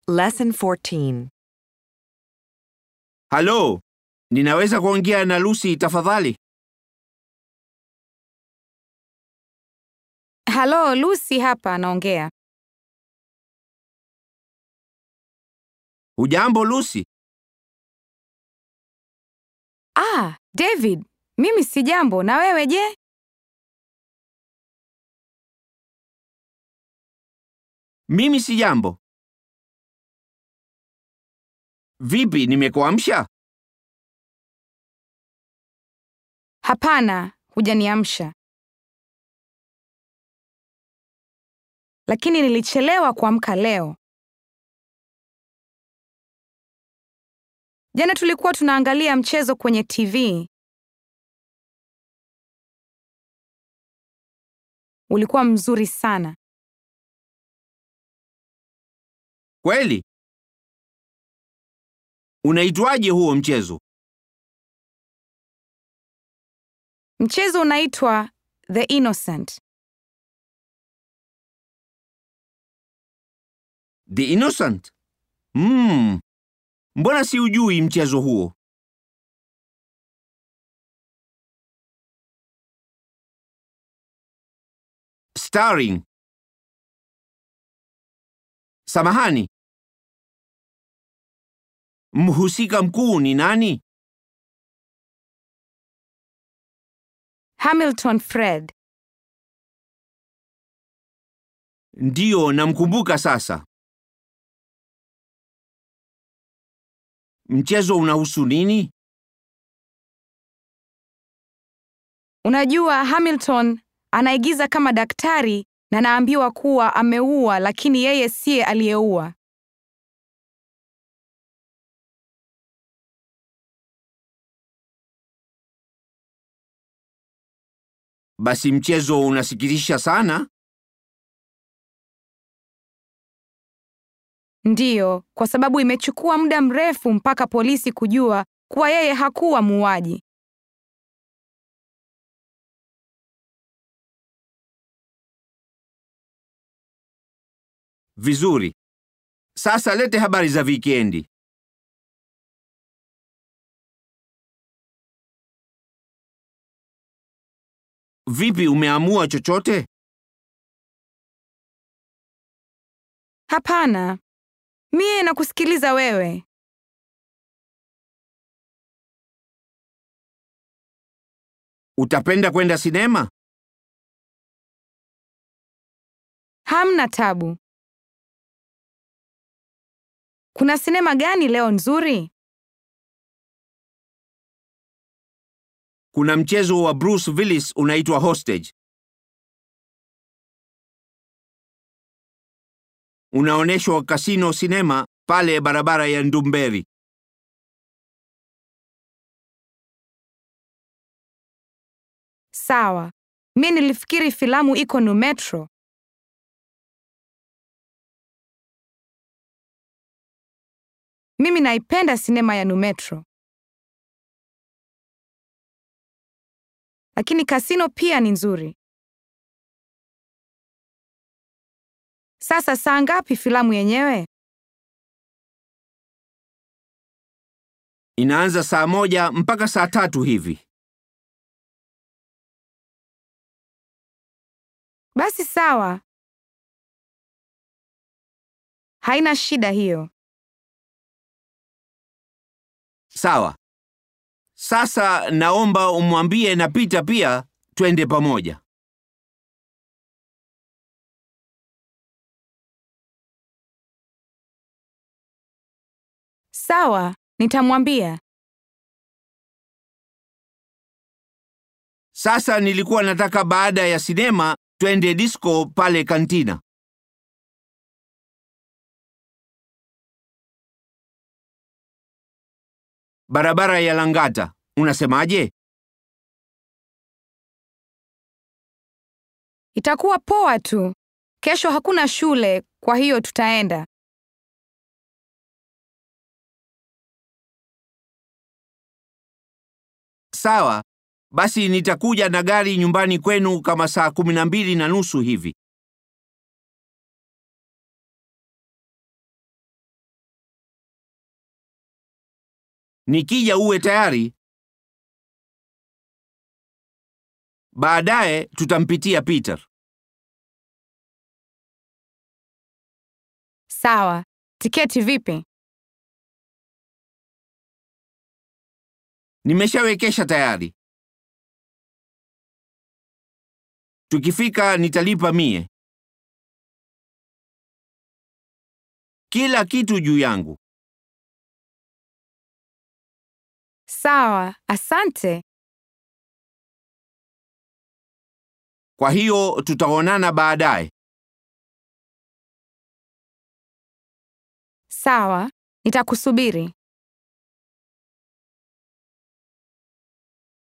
Lesson 14. Halo, ninaweza kuongea na Lucy tafadhali? Halo, Lucy hapa naongea. Hujambo Lucy? David, mimi si jambo, na wewe je? Mimi si jambo. Vipi, nimekuamsha? Hapana, hujaniamsha. Lakini nilichelewa kuamka leo. Jana tulikuwa tunaangalia mchezo kwenye TV. Ulikuwa mzuri sana. Kweli? Unaitwaje huo mchezo? Mchezo unaitwa The Innocent. The Innocent? Mbona siujui mchezo huo? Starring. Samahani. Mhusika mkuu ni nani? Hamilton Fred. Ndiyo, namkumbuka sasa. Mchezo unahusu nini? Unajua, Hamilton anaigiza kama daktari na anaambiwa kuwa ameua, lakini yeye siye aliyeua. Basi mchezo unasikitisha sana? Ndiyo, kwa sababu imechukua muda mrefu mpaka polisi kujua kuwa yeye hakuwa muuaji. Vizuri. Sasa lete habari za wikendi. Vipi, umeamua chochote? Hapana. Mie nakusikiliza wewe. Utapenda kwenda sinema? Hamna tabu. Kuna sinema gani leo nzuri? Kuna mchezo wa Bruce Willis unaitwa Hostage. Unaonyeshwa Casino Cinema pale barabara ya Ndumberi. Sawa. Mie nilifikiri filamu iko Nu Metro. Mimi naipenda sinema ya Nu Metro. Lakini Casino pia ni nzuri. Sasa saa ngapi filamu yenyewe? Inaanza saa 1 mpaka saa 3 hivi. Basi sawa. Haina shida hiyo. Sawa. Sasa naomba umwambie na Peter pia twende pamoja. Sawa, nitamwambia. Sasa nilikuwa nataka baada ya sinema twende disco pale kantina. Barabara ya Langata. Unasemaje? Itakuwa poa tu. Kesho hakuna shule, kwa hiyo tutaenda. Sawa. Basi nitakuja na gari nyumbani kwenu kama saa 12:30 hivi. Nikija uwe tayari. Baadaye tutampitia Peter. Sawa. Tiketi vipi? Nimeshawekesha tayari. Tukifika nitalipa 100. Kila kitu juu yangu. Sawa, asante. Kwa hiyo tutaonana baadaye. Sawa, nitakusubiri.